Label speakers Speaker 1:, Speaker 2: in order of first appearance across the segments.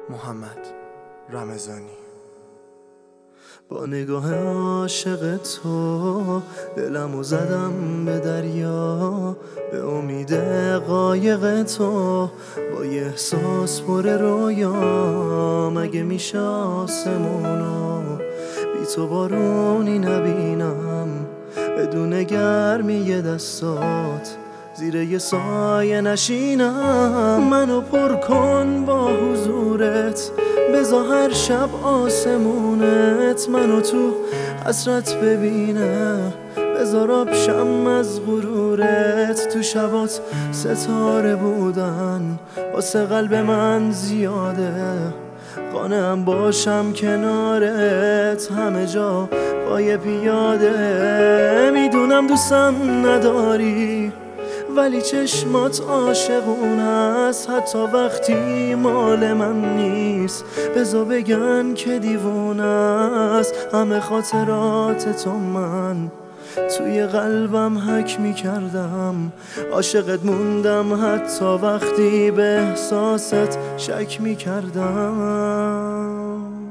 Speaker 1: محمد رمضانی.
Speaker 2: با نگاه عاشق تو دلمو زدم به دریا، به امید قایق تو با یه احساس پر رویا. مگه میشه آسمونو بی تو بارونی نبینم، بدون گرمی دستات زیر یه سایه نشینم. منو پر کن با حضورت، بذار هر شب آسمونت منو تو حسرت ببینه. بذار آبشم از غرورت، تو شبات ستاره بودن واسه قلب من زیاده. قانعم باشم کنارت همه جا پای پیاده. میدونم دوستم نداری ولی چشمات عاشقونه است، حتی وقتی مال من نیست. بذار بگن که دیوونه است، همه خاطرات تو من توی قلبم حک میکردم. عاشقت موندم حتی وقتی به احساست شک میکردم.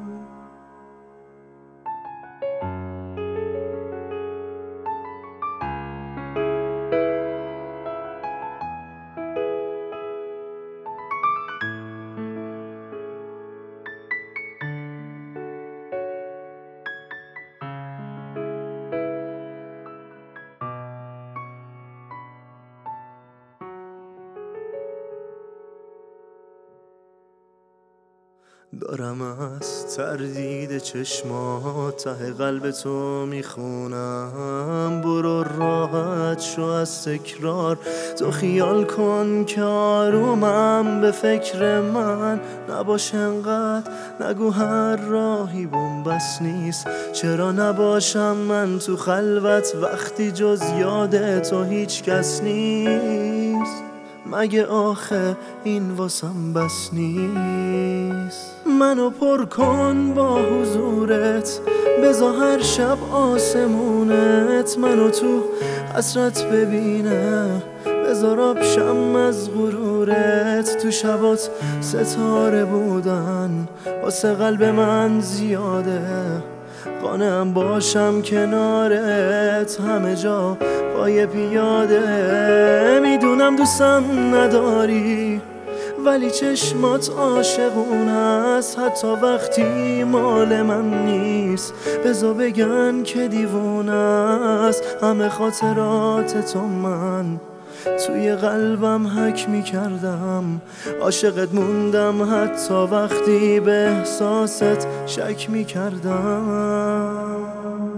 Speaker 2: دارم از تردید چشمات ته قلب تو میخونم. برو راحت شو از تکرار، تو خیال کن که آرومم. به فکر من نباش انقدر، نگو هر راهی بن‌بست نیست. چرا نباشم من تو خلوت وقتی جز یاد تو هیچ کس نیست؟ مگه آخه این واسم بس نیست؟ منو پر کن با حضورت، بذار هر شب آسمونت منو تو حسرت ببینه. بذار آبشم از غرورت، تو شبات ستاره بودن واسه قلب من زیاده. قانعم باشم کنارت همه جا پای پیاده. میدونم دوستم نداری ولی چشمات عاشقونه است، حتی وقتی مال من نیست. بذار بگن که دیوونه است، همه خاطرات تو من توی قلبم حک میکردم. عاشقت موندم حتی وقتی به احساست شک میکردم.